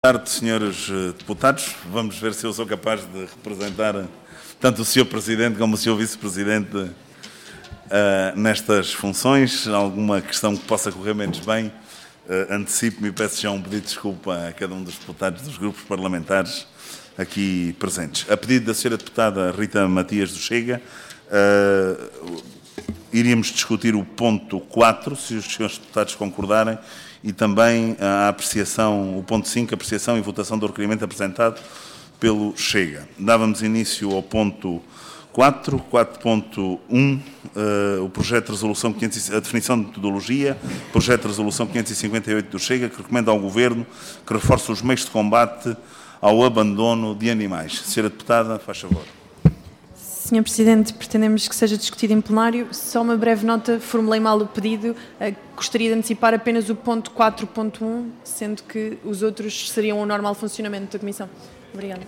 Boa tarde, senhores deputados. Vamos ver se eu sou capaz de representar tanto o Sr. Presidente como o Sr. Vice-Presidente nestas funções. Alguma questão que possa correr menos bem, antecipo-me e peço já um pedido de desculpa a cada um dos deputados dos grupos parlamentares aqui presentes. A pedido da Sra. Deputada Rita Matias do Chega, iríamos discutir o ponto 4, se os senhores deputados concordarem, e também a apreciação, o ponto 5, apreciação e votação do requerimento apresentado pelo Chega. Dávamos início ao ponto 4, 4.1, o projeto de resolução, a definição de metodologia, projeto de resolução 558 do Chega, que recomenda ao Governo que reforce os meios de combate ao abandono de animais. Senhora Deputada, faz favor. Senhor Presidente, pretendemos que seja discutido em plenário. Só uma breve nota, formulei mal o pedido. Gostaria de antecipar apenas o ponto 4.1, sendo que os outros seriam o normal funcionamento da Comissão. Obrigada.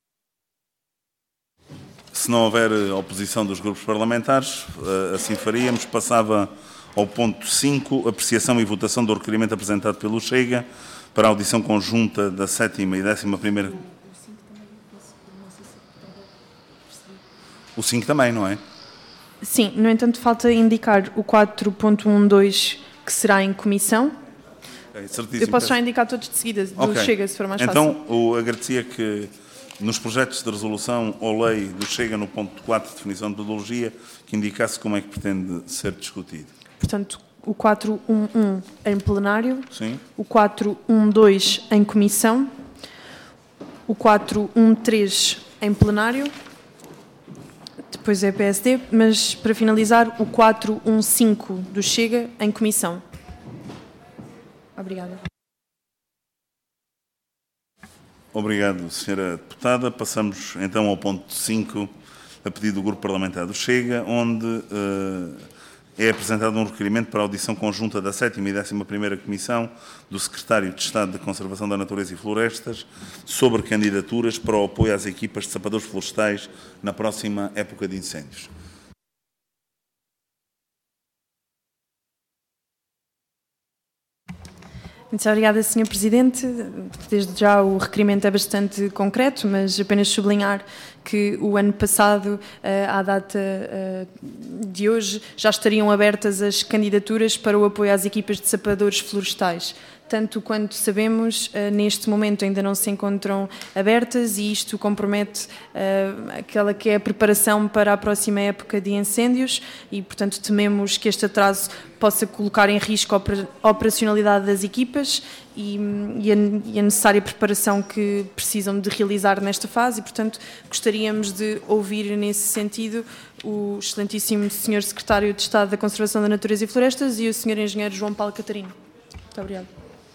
Se não houver oposição dos grupos parlamentares, assim faríamos. Passava ao ponto 5, apreciação e votação do requerimento apresentado pelo Chega para a audição conjunta da 7ª e 11ª... O 5 também, não é? Sim, no entanto, falta indicar o 4.12, que será em comissão. Okay, eu posso já indicar todos de seguida, do Chega, se for mais fácil. Então, agradecia que nos projetos de resolução ou lei do Chega, no ponto 4, definição de metodologia, que indicasse como é que pretende ser discutido. Portanto, o 4.1.1 em plenário, sim. O 4.1.2 em comissão, o 4.1.3 em plenário, depois é PSD, mas para finalizar o 4.1.5 do Chega em comissão. Obrigada. Obrigado, Sra. Deputada. Passamos então ao ponto 5, a pedido do Grupo Parlamentar do Chega, onde é apresentado um requerimento para a audição conjunta da 7ª e 11ª Comissão do Secretário de Estado de Conservação da Natureza e Florestas sobre candidaturas para o apoio às equipas de sapadores florestais na próxima época de incêndios. Muito obrigada, Sr. Presidente. Desde já o requerimento é bastante concreto, mas apenas sublinhar que o ano passado, à data de hoje, já estariam abertas as candidaturas para o apoio às equipas de sapadores florestais. Tanto quanto sabemos, neste momento ainda não se encontram abertas e isto compromete aquela que é a preparação para a próxima época de incêndios e, portanto, tememos que este atraso possa colocar em risco a operacionalidade das equipas e a necessária preparação que precisam de realizar nesta fase e, portanto, gostaríamos de ouvir nesse sentido o excelentíssimo Sr. Secretário de Estado da Conservação da Natureza e Florestas e o Sr. Engenheiro João Paulo Catarino. Muito obrigada.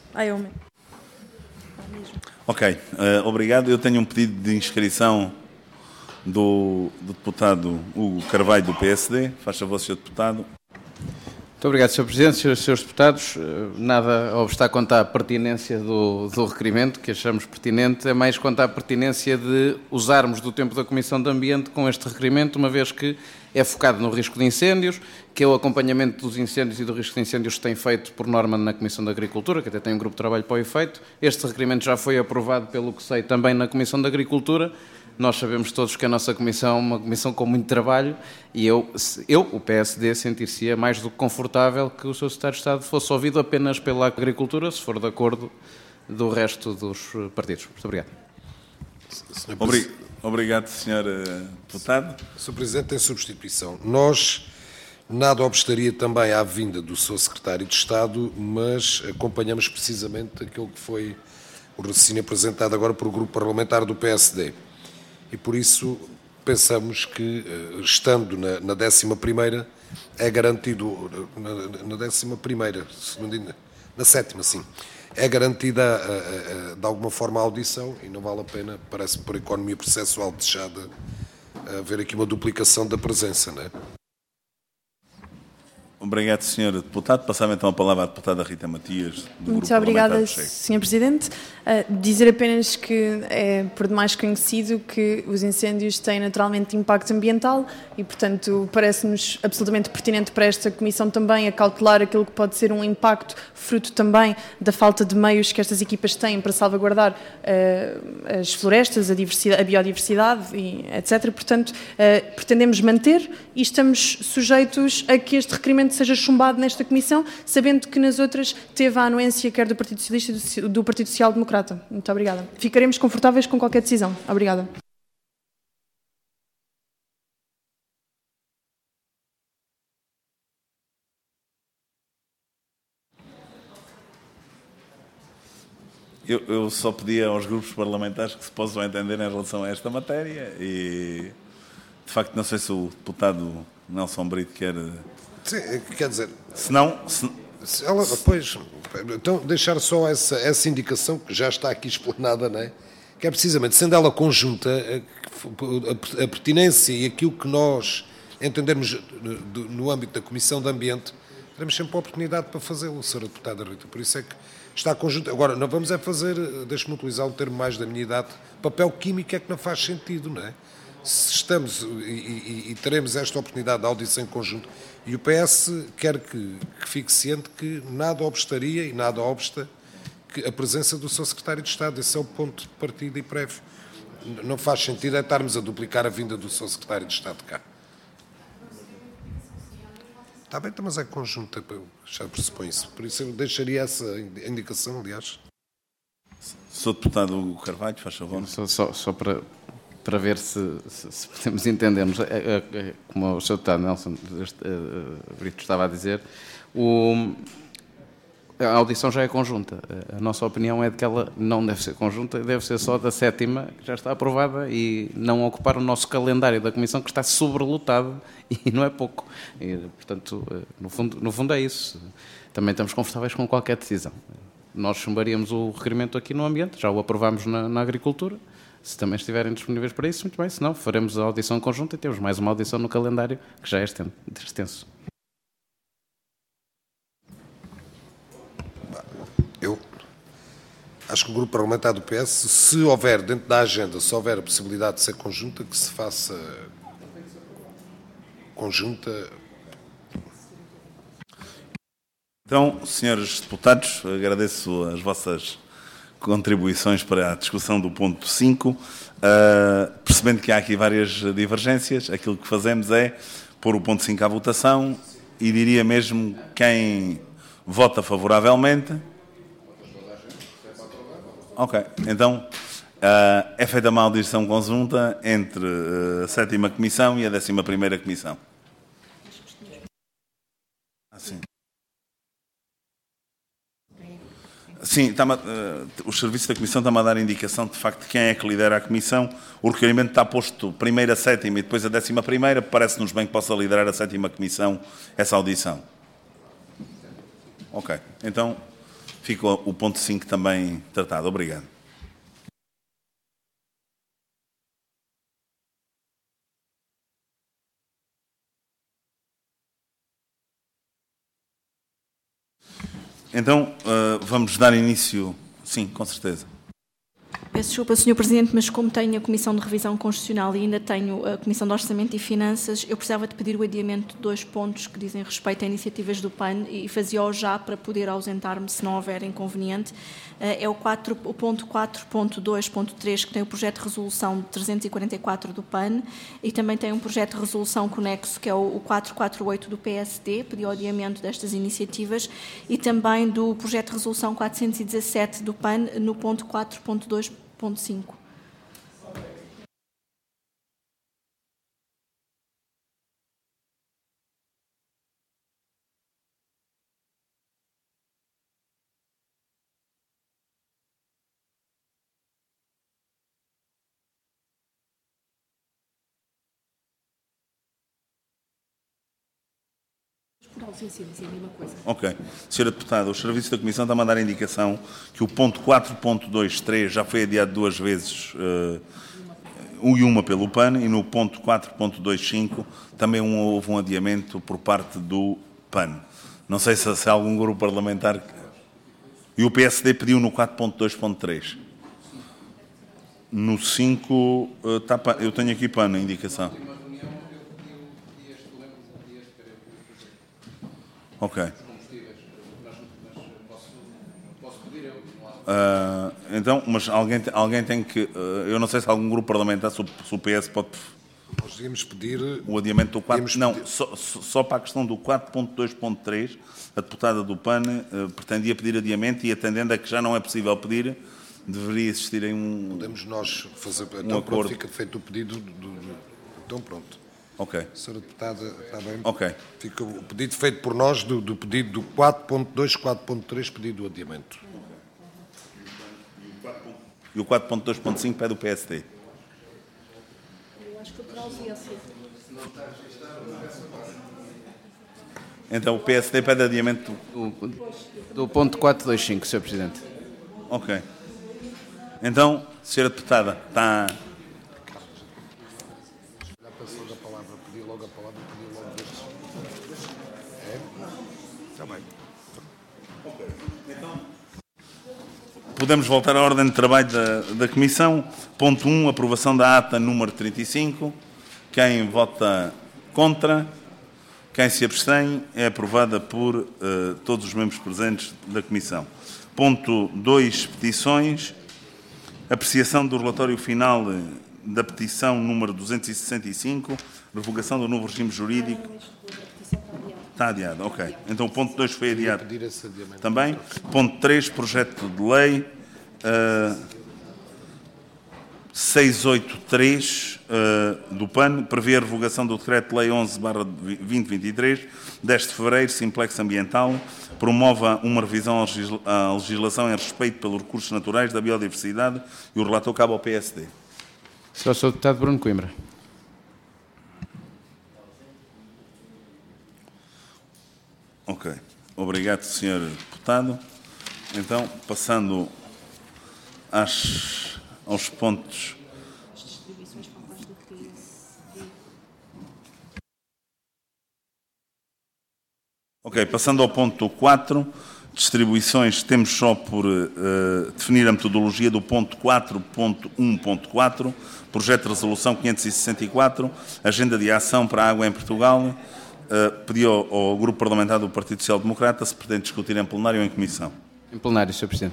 Ok, obrigado. Eu tenho um pedido de inscrição do deputado Hugo Carvalho, do PSD. Faz favor, Sr. Deputado. Muito obrigado, Sr. Presidente, Srs. Deputados. Nada a obstar quanto à pertinência do requerimento, que achamos pertinente, é mais quanto à pertinência de usarmos do tempo da Comissão de Ambiente com este requerimento, uma vez que é focado no risco de incêndios, que é o acompanhamento dos incêndios e do risco de incêndios que tem feito por norma na Comissão de Agricultura, que até tem um grupo de trabalho para o efeito. Este requerimento já foi aprovado, pelo que sei, também na Comissão de Agricultura. Nós sabemos todos que a nossa Comissão é uma Comissão com muito trabalho e eu o PSD, sentir-se-ia mais do que confortável que o Sr. Secretário de Estado fosse ouvido apenas pela Agricultura, se for de acordo do resto dos partidos. Muito obrigado. Obrigado, Sr. Deputado. Sr. Presidente, em substituição. Nós nada obstaria também à vinda do Sr. Secretário de Estado, mas acompanhamos precisamente aquilo que foi o raciocínio apresentado agora por o Grupo Parlamentar do PSD. E por isso pensamos que, estando na 11ª, é garantido, na 11ª, na 7ª, sim, é garantida de alguma forma a audição e não vale a pena, parece por economia processual desejada, haver aqui uma duplicação da presença, não é? Obrigado, Sr. Deputado. Passava então a palavra à deputada Rita Matias, do Muito Grupo obrigada, Parlamentar do Chega. Sr. Presidente. Dizer apenas que é por demais conhecido que os incêndios têm naturalmente impacto ambiental e, portanto, parece-nos absolutamente pertinente para esta Comissão também acautelar aquilo que pode ser um impacto fruto também da falta de meios que estas equipas têm para salvaguardar as florestas, a biodiversidade, e etc. Portanto, pretendemos manter e estamos sujeitos a que este requerimento seja chumbado nesta Comissão, sabendo que nas outras teve a anuência quer do Partido Socialista e do Partido Social Democrata. Muito obrigada. Ficaremos confortáveis com qualquer decisão. Obrigada. Eu só pedia aos grupos parlamentares que se possam entender em relação a esta matéria e, de facto, não sei se o deputado Nelson Brito quer... Sim, quer dizer... Se não... Pois, então deixar só essa indicação que já está aqui explanada, não é? Que é precisamente, sendo ela conjunta, a pertinência e aquilo que nós entendermos no âmbito da Comissão de Ambiente, teremos sempre a oportunidade para fazê-lo, Sra. Deputada Rita. Por isso é que está conjunta. Agora, não vamos fazer, deixe-me utilizar um termo mais da minha idade, papel químico é que não faz sentido, não é? Se estamos e teremos esta oportunidade de audição em conjunto, e o PS quer que fique ciente que nada obstaria e nada obsta que a presença do seu secretário de Estado. Esse é o ponto de partida e prévio. Não faz sentido estarmos a duplicar a vinda do seu secretário de Estado cá. Está bem, mas é conjunta, já pressupõe isso. Por isso eu deixaria essa indicação, aliás. Sr. Deputado Hugo Carvalho, faz favor. Só para ver se podemos entendermos, como o Sr. Deputado Nelson Brito estava a dizer, a audição já é conjunta. A nossa opinião é de que ela não deve ser conjunta, deve ser só da 7ª, que já está aprovada, e não ocupar o nosso calendário da Comissão, que está sobrelotado, e não é pouco. E, portanto, no fundo é isso. Também estamos confortáveis com qualquer decisão. Nós chumbaríamos o requerimento aqui no ambiente, já o aprovámos na agricultura. Se também estiverem disponíveis para isso, muito bem. Se não, faremos a audição conjunta e temos mais uma audição no calendário, que já é extenso. Eu acho que o Grupo Parlamentar do PS, se houver, dentro da agenda, se houver a possibilidade de ser conjunta, que se faça conjunta. Então, senhores deputados, agradeço as vossas contribuições para a discussão do ponto 5. Percebendo que há aqui várias divergências, aquilo que fazemos é pôr o ponto 5 à votação e diria mesmo quem vota favoravelmente. Ok, então é feita uma audição conjunta entre a 7ª Comissão e a 11ª Comissão. Sim. Sim, os serviços da Comissão estão a dar indicação de facto de quem é que lidera a Comissão. O requerimento está posto primeiro a 7ª e depois a 11ª. Parece-nos bem que possa liderar a 7ª Comissão essa audição. Ok, então fica o ponto 5 também tratado. Obrigado. Então, vamos dar início... Sim, com certeza. Peço desculpa, Sr. Presidente, mas como tenho a Comissão de Revisão Constitucional e ainda tenho a Comissão de Orçamento e Finanças, eu precisava de pedir o adiamento de 2 pontos que dizem respeito a iniciativas do PAN e fazia-o já para poder ausentar-me se não houver inconveniente. É o ponto 4.2.3, que tem o projeto de resolução 344 do PAN e também tem um projeto de resolução conexo, que é o 448 do PSD, pedi o adiamento destas iniciativas, e também do projeto de resolução 417 do PAN no ponto 4.2.5. Ok. Senhora Deputada, os serviços da Comissão estão a dar a indicação que o ponto 4.23 já foi adiado 2 vezes, e uma pelo PAN, e no ponto 4.25 também houve um adiamento por parte do PAN. Não sei se há algum grupo parlamentar... E o PSD pediu no 4.2.3. No 5, eu tenho aqui PAN, a indicação. Ok. Então, mas alguém tem que... eu não sei se algum grupo parlamentar, se o PS pode... Nós devíamos pedir... O adiamento do 4... Não, só para a questão do 4.2.3, a deputada do PAN pretendia pedir adiamento e, atendendo a que já não é possível pedir, deveria existir um... Podemos nós fazer... Então, acordo. Pronto, fica feito o pedido Então, pronto. Ok. Senhora deputada, está bem? Ok. Fica o pedido feito por nós do pedido do 4.2, 4.3, pedido do adiamento. E o 4.2.5 pede o PSD. Eu acho que o Drauzio Então o PSD pede adiamento do ponto 425, Sr. Presidente. Ok. Então, Sra. Deputada, está... Já passou da palavra, pedi logo a palavra, pedi logo destes. É? Está bem. Podemos voltar à ordem de trabalho da Comissão. Ponto 1, aprovação da ata número 35. Quem vota contra? Quem se abstém? É aprovada por todos os membros presentes da Comissão. Ponto 2, petições. Apreciação do relatório final da petição número 265, revogação do novo regime jurídico. Está adiado, ok. Então o ponto 2 foi adiado também. Ponto 3, projeto de lei 683 do PAN, prevê a revogação do decreto-lei 11/2023, 10 de fevereiro, simplex ambiental, promove uma revisão à legislação em respeito pelos recursos naturais da biodiversidade e o relator cabe ao PSD. Sr. Deputado Bruno Coimbra. Ok. Obrigado, Sr. Deputado. Então, passando aos pontos... Ok, passando ao ponto 4, distribuições, temos só por definir a metodologia do ponto 4.1.4, projeto de resolução 564, agenda de ação para a água em Portugal. Pediu ao Grupo Parlamentar do Partido Social Democrata se pretende discutir em plenário ou em comissão. Em plenário, Sr. Presidente.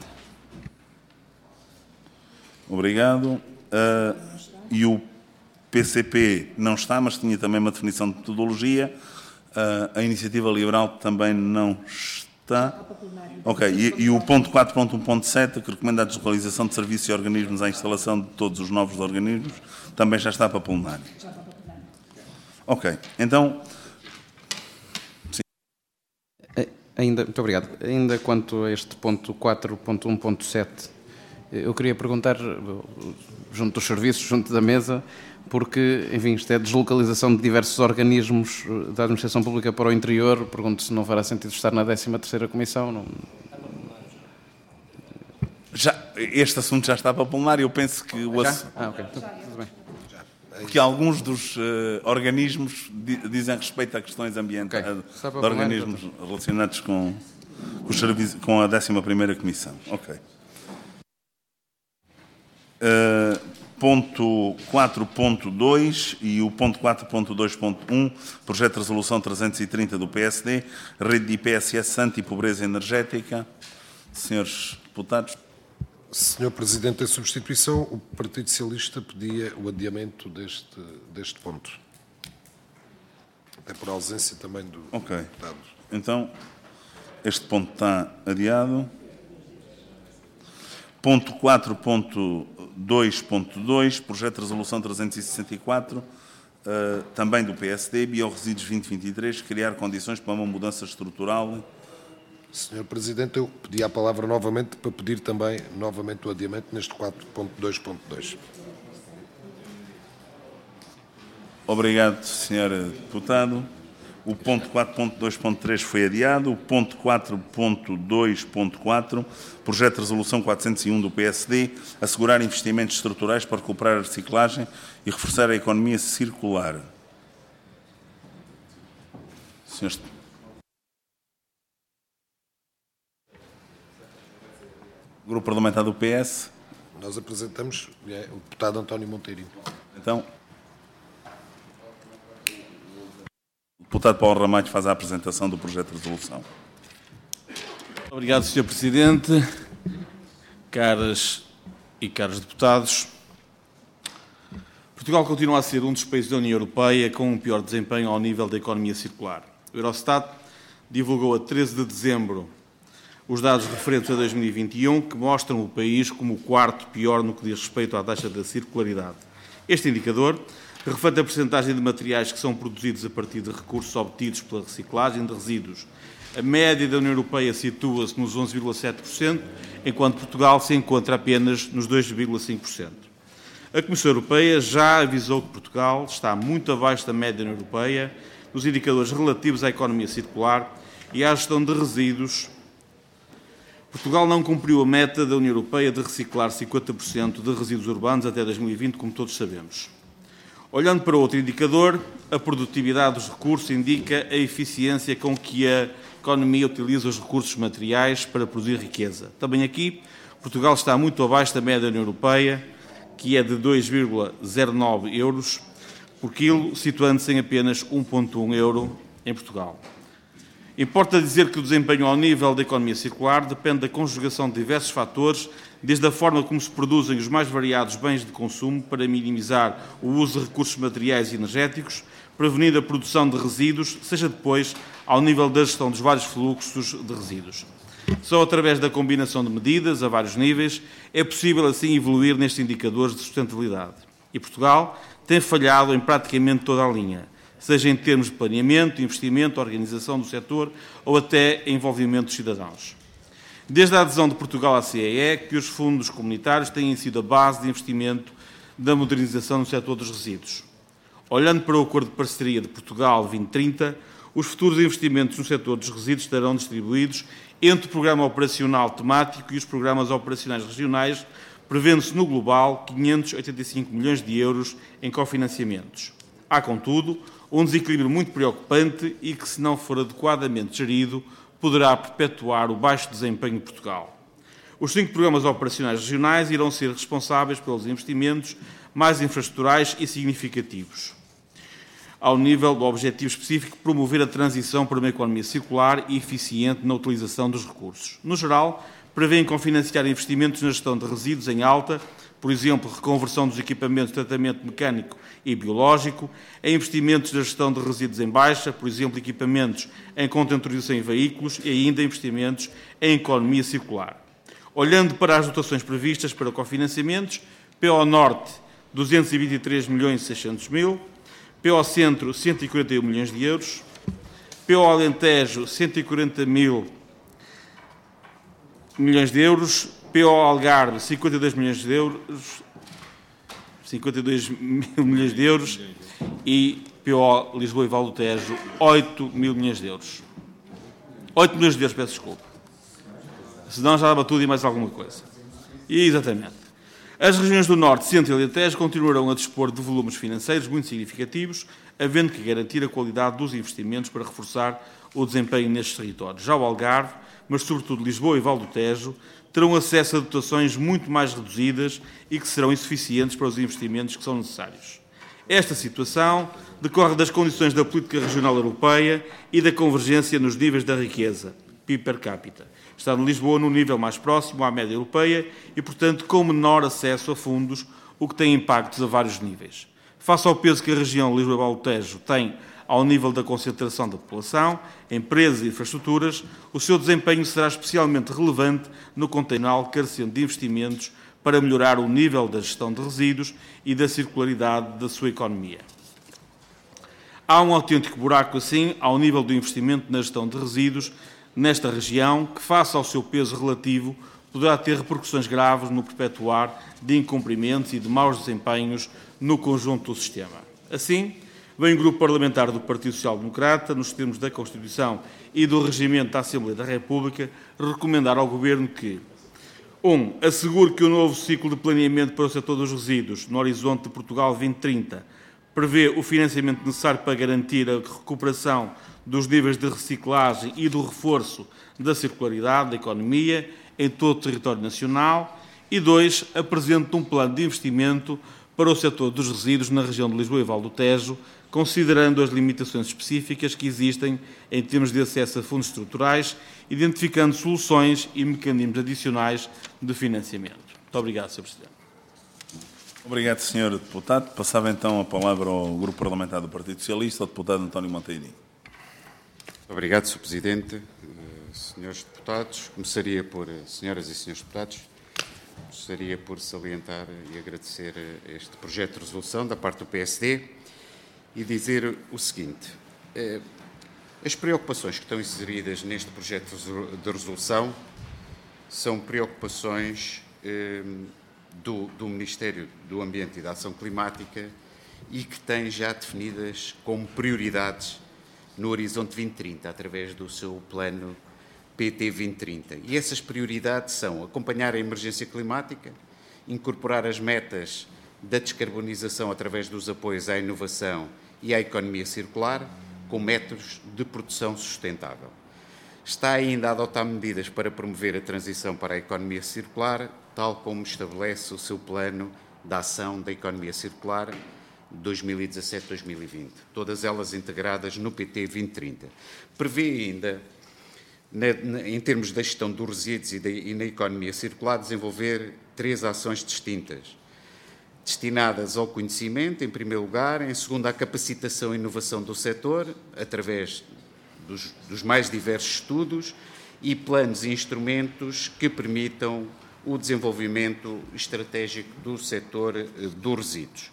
Obrigado. E o PCP não está, mas tinha também uma definição de metodologia. A Iniciativa Liberal também não está. Ok. E o ponto 4.1.7, que recomenda a deslocalização de serviços e organismos à instalação de todos os novos organismos, também já está para plenário. Ok. Então... Muito obrigado. Ainda quanto a este ponto 4.1.7, eu queria perguntar, junto dos serviços, junto da mesa, porque, enfim, isto é deslocalização de diversos organismos da administração pública para o interior. Pergunto se não fará sentido estar na 13ª Comissão. Não... Este assunto já está para plenário. Eu penso que o assunto... ok. Tudo bem. Porque alguns dos organismos dizem respeito a questões ambientais, de organismos relacionados com a 11ª Comissão. Ok. Ponto 4.2 e o ponto 4.2.1, projeto de resolução 330 do PSD, rede de IPSS anti-pobreza energética. Senhores deputados. Senhor Presidente, em substituição, o Partido Socialista pedia o adiamento deste ponto. Até por ausência também do deputado. Então, este ponto está adiado. Ponto 4.2.2, projeto de resolução 364, também do PSD, Biorresíduos 2023, criar condições para uma mudança estrutural. Senhor Presidente, eu pedi a palavra novamente para pedir também novamente o adiamento neste 4.2.2. Obrigado, Sr. Deputado. O ponto 4.2.3 foi adiado. O ponto 4.2.4, projeto de resolução 401 do PSD, assegurar investimentos estruturais para recuperar a reciclagem e reforçar a economia circular. Senhores Grupo Parlamentar do PS. Nós apresentamos o deputado António Monteirinho. Então, o deputado Paulo Ramalho faz a apresentação do projeto de resolução. Obrigado, Sr. Presidente, caras e caros deputados. Portugal continua a ser um dos países da União Europeia com um pior desempenho ao nível da economia circular. O Eurostat divulgou a 13 de dezembro os dados referentes a 2021, que mostram o país como o quarto pior no que diz respeito à taxa da circularidade. Este indicador reflete a percentagem de materiais que são produzidos a partir de recursos obtidos pela reciclagem de resíduos. A média da União Europeia situa-se nos 11,7%, enquanto Portugal se encontra apenas nos 2,5%. A Comissão Europeia já avisou que Portugal está muito abaixo da média da União Europeia nos indicadores relativos à economia circular e à gestão de resíduos. Portugal não cumpriu a meta da União Europeia de reciclar 50% de resíduos urbanos até 2020, como todos sabemos. Olhando para outro indicador, a produtividade dos recursos indica a eficiência com que a economia utiliza os recursos materiais para produzir riqueza. Também aqui, Portugal está muito abaixo da média da União Europeia, que é de 2,09 euros por quilo, situando-se em apenas 1,1 euro em Portugal. Importa dizer que o desempenho ao nível da economia circular depende da conjugação de diversos fatores, desde a forma como se produzem os mais variados bens de consumo para minimizar o uso de recursos materiais e energéticos, prevenindo a produção de resíduos, seja depois ao nível da gestão dos vários fluxos de resíduos. Só através da combinação de medidas a vários níveis é possível assim evoluir nestes indicadores de sustentabilidade. E Portugal tem falhado em praticamente toda a linha, seja em termos de planeamento, investimento, organização do setor ou até envolvimento dos cidadãos. Desde a adesão de Portugal à CEE, que os fundos comunitários têm sido a base de investimento da modernização no setor dos resíduos. Olhando para o Acordo de Parceria de Portugal 2030, os futuros investimentos no setor dos resíduos estarão distribuídos entre o Programa Operacional Temático e os Programas Operacionais Regionais, prevendo-se no global 585 milhões de euros em cofinanciamentos. Há, contudo, um desequilíbrio muito preocupante e que, se não for adequadamente gerido, poderá perpetuar o baixo desempenho de Portugal. Os 5 programas operacionais regionais irão ser responsáveis pelos investimentos mais infraestruturais e significativos, ao nível do objetivo específico de promover a transição para uma economia circular e eficiente na utilização dos recursos. No geral, prevêem cofinanciar investimentos na gestão de resíduos em alta, por exemplo, reconversão dos equipamentos de tratamento mecânico e biológico, em investimentos na gestão de resíduos em baixa, por exemplo, equipamentos em contentorização em veículos e ainda investimentos em economia circular. Olhando para as dotações previstas para cofinanciamentos, PO Norte, 223.600.000, PO Centro, 141 milhões de euros, PO Alentejo, 140 mil milhões de euros, PO Algarve, 52 milhões de euros, 52 mil milhões de euros e PO Lisboa e Val do Tejo, 8 mil milhões de euros. 8 milhões de euros, peço desculpa. Senão já dava tudo e mais alguma coisa. E, exatamente. As regiões do Norte, Centro e Alentejo continuarão a dispor de volumes financeiros muito significativos, havendo que garantir a qualidade dos investimentos para reforçar o desempenho nestes territórios. Já o Algarve, mas sobretudo Lisboa e Val do Tejo, terão acesso a dotações muito mais reduzidas e que serão insuficientes para os investimentos que são necessários. Esta situação decorre das condições da política regional europeia e da convergência nos níveis da riqueza, PIB per capita. Está no Lisboa no nível mais próximo à média europeia e, portanto, com menor acesso a fundos, o que tem impactos a vários níveis. Face ao peso que a região de Lisboa e Val do Tejo tem ao nível da concentração da população, empresas e infraestruturas, o seu desempenho será especialmente relevante no contenal carecendo de investimentos para melhorar o nível da gestão de resíduos e da circularidade da sua economia. Há um autêntico buraco, assim, ao nível do investimento na gestão de resíduos nesta região, que, face ao seu peso relativo, poderá ter repercussões graves no perpetuar de incumprimentos e de maus desempenhos no conjunto do sistema. Assim, vem o Grupo Parlamentar do Partido Social Democrata, nos termos da Constituição e do Regimento da Assembleia da República, recomendar ao Governo que 1. Assegure que o novo ciclo de planeamento para o setor dos resíduos, no horizonte de Portugal 2030, prevê o financiamento necessário para garantir a recuperação dos níveis de reciclagem e do reforço da circularidade da economia, em todo o território nacional e 2. Apresente um plano de investimento para o setor dos resíduos na região de Lisboa e Val do Tejo, considerando as limitações específicas que existem em termos de acesso a fundos estruturais, identificando soluções e mecanismos adicionais de financiamento. Muito obrigado, Sr. Presidente. Obrigado, Sr. Deputado. Passava então a palavra ao Grupo Parlamentar do Partido Socialista, ao Deputado António Monteiro. Obrigado, Sr. Presidente. Senhores deputados, começaria por, senhoras e senhores deputados, gostaria por salientar e agradecer este projeto de resolução da parte do PSD e dizer o seguinte. As preocupações que estão inseridas neste projeto de resolução são preocupações do Ministério do Ambiente e da Ação Climática e que têm já definidas como prioridades no Horizonte 2030, através do seu plano PT 2030. E essas prioridades são acompanhar a emergência climática, incorporar as metas da descarbonização através dos apoios à inovação e à economia circular, com métodos de produção sustentável. Está ainda a adotar medidas para promover a transição para a economia circular, tal como estabelece o seu plano de ação da economia circular 2017-2020, todas elas integradas no PT 2030. Prevê ainda, em termos da gestão dos resíduos e na economia circular, desenvolver 3 ações distintas, destinadas ao conhecimento, em primeiro lugar, em segundo, à capacitação e inovação do setor, através dos mais diversos estudos e planos e instrumentos que permitam o desenvolvimento estratégico do setor dos resíduos.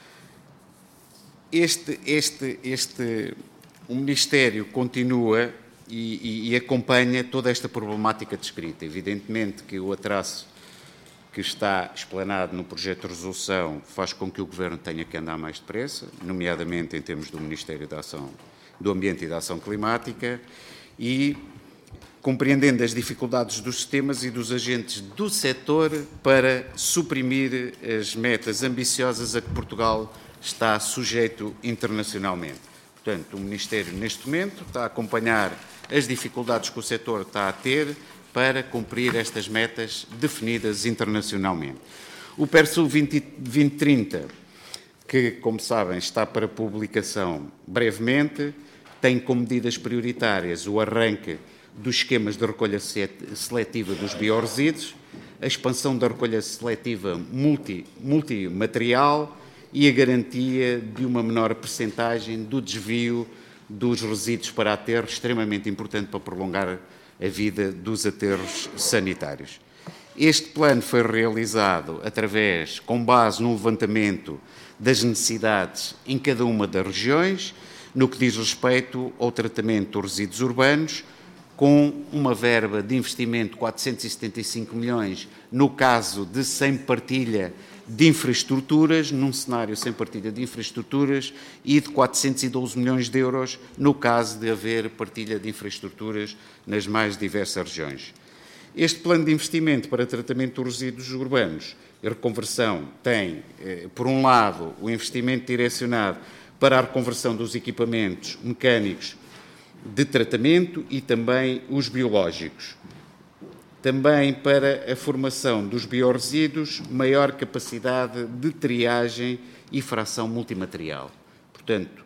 O Ministério continua e acompanha toda esta problemática descrita. Evidentemente que o atraso que está explanado no projeto de resolução faz com que o Governo tenha que andar mais depressa, nomeadamente em termos do Ministério do Ambiente e da Ação Climática, e compreendendo as dificuldades dos sistemas e dos agentes do setor para suprimir as metas ambiciosas a que Portugal está sujeito internacionalmente. Portanto, o Ministério, neste momento, está a acompanhar as dificuldades que o setor está a ter para cumprir estas metas definidas internacionalmente. O PERSUL 2030, que, como sabem, está para publicação brevemente, tem como medidas prioritárias o arranque dos esquemas de recolha seletiva dos biorresíduos, a expansão da recolha seletiva multimaterial e a garantia de uma menor percentagem do desvio dos resíduos para aterros, extremamente importante para prolongar a vida dos aterros sanitários. Este plano foi realizado com base no levantamento das necessidades em cada uma das regiões, no que diz respeito ao tratamento dos resíduos urbanos, com uma verba de investimento de 475 milhões, no caso de sem partilha de infraestruturas, num cenário sem partilha de infraestruturas, e de 412 milhões de euros, no caso de haver partilha de infraestruturas nas mais diversas regiões. Este plano de investimento para tratamento dos resíduos urbanos e reconversão tem, por um lado, o investimento direcionado para a reconversão dos equipamentos mecânicos de tratamento e também os biológicos. Também para a formação dos biorresíduos, maior capacidade de triagem e fração multimaterial. Portanto,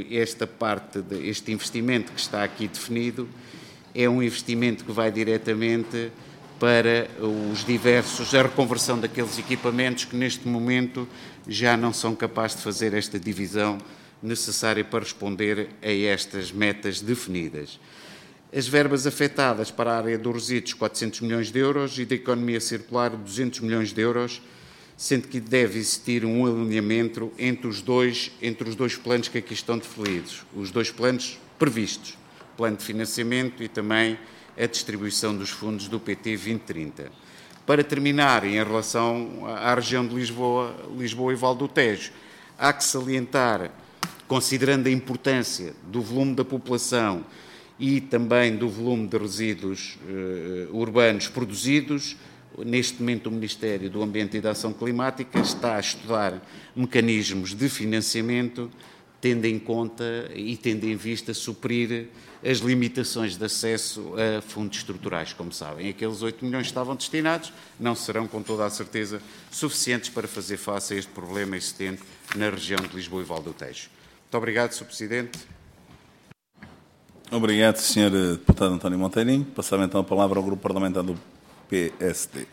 este investimento que está aqui definido é um investimento que vai diretamente para a reconversão daqueles equipamentos que neste momento já não são capazes de fazer esta divisão necessária para responder a estas metas definidas. As verbas afetadas para a área dos resíduos, 400 milhões de euros, e da economia circular, 200 milhões de euros, sendo que deve existir um alinhamento entre os dois planos que aqui estão definidos, os 2 planos previstos, plano de financiamento e também a distribuição dos fundos do PT 2030. Para terminar, em relação à região de Lisboa e Val do Tejo, há que salientar, considerando a importância do volume da população e também do volume de resíduos urbanos produzidos, neste momento o Ministério do Ambiente e da Ação Climática está a estudar mecanismos de financiamento tendo em conta e tendo em vista suprir as limitações de acesso a fundos estruturais. Como sabem, aqueles 8 milhões que estavam destinados não serão, com toda a certeza, suficientes para fazer face a este problema existente na região de Lisboa e Val do Tejo. Muito obrigado, Sr. Presidente. Obrigado, Sr. Deputado António Monteirinho. Passava então a palavra ao Grupo Parlamentar do PSD.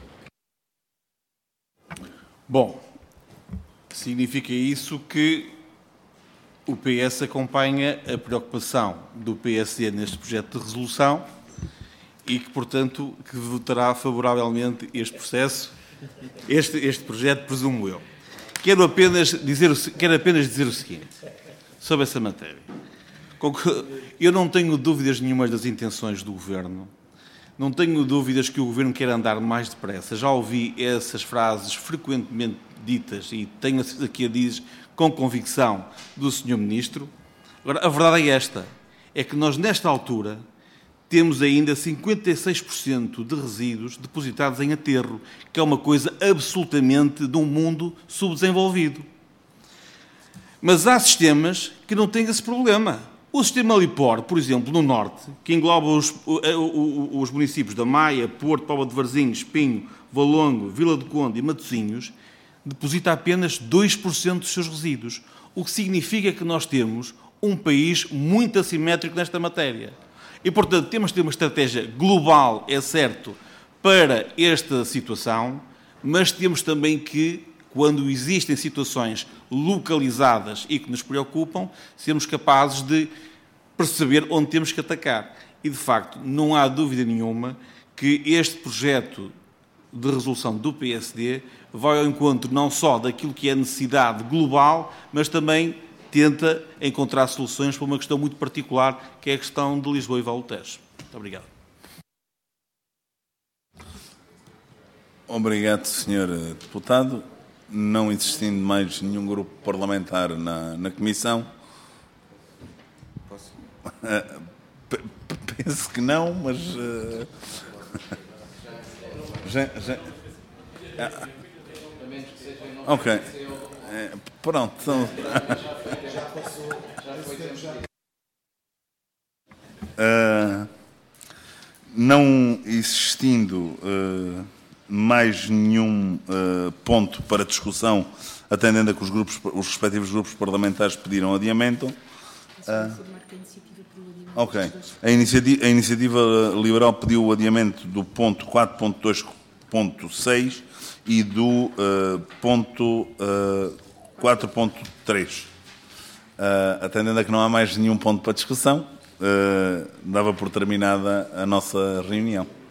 Bom, significa isso que o PS acompanha a preocupação do PSD neste projeto de resolução e que, portanto, que votará favoravelmente este processo, este projeto, presumo eu. Quero apenas dizer o seguinte sobre essa matéria. Eu não tenho dúvidas nenhumas das intenções do Governo, não tenho dúvidas que o Governo quer andar mais depressa. Já ouvi essas frases frequentemente ditas e tenho aqui a dizer com convicção do Sr. Ministro. Agora, a verdade é esta, é que nós, nesta altura, temos ainda 56% de resíduos depositados em aterro, que é uma coisa absolutamente de um mundo subdesenvolvido. Mas há sistemas que não têm esse problema. O sistema Lipor, por exemplo, no Norte, que engloba os municípios da Maia, Porto, Póvoa de Varzim, Espinho, Valongo, Vila do Conde e Matosinhos, deposita apenas 2% dos seus resíduos, o que significa que nós temos um país muito assimétrico nesta matéria. E, portanto, temos de ter uma estratégia global, é certo, para esta situação, mas temos também que, quando existem situações localizadas e que nos preocupam, sermos capazes de perceber onde temos que atacar. E, de facto, não há dúvida nenhuma que este projeto de resolução do PSD vai ao encontro não só daquilo que é a necessidade global, mas também tenta encontrar soluções para uma questão muito particular, que é a questão de Lisboa e Val do Tejo. Muito obrigado. Obrigado, Sr. Deputado. Não existindo mais nenhum grupo parlamentar na Comissão, penso que não, mas... Ok. Pronto. Então... não existindo mais nenhum ponto para discussão, atendendo a que os respectivos grupos parlamentares pediram adiamento. Ok. A iniciativa liberal pediu o adiamento do ponto 4.2.6 e do ponto 4.3. Atendendo a que não há mais nenhum ponto para discussão, dava por terminada a nossa reunião.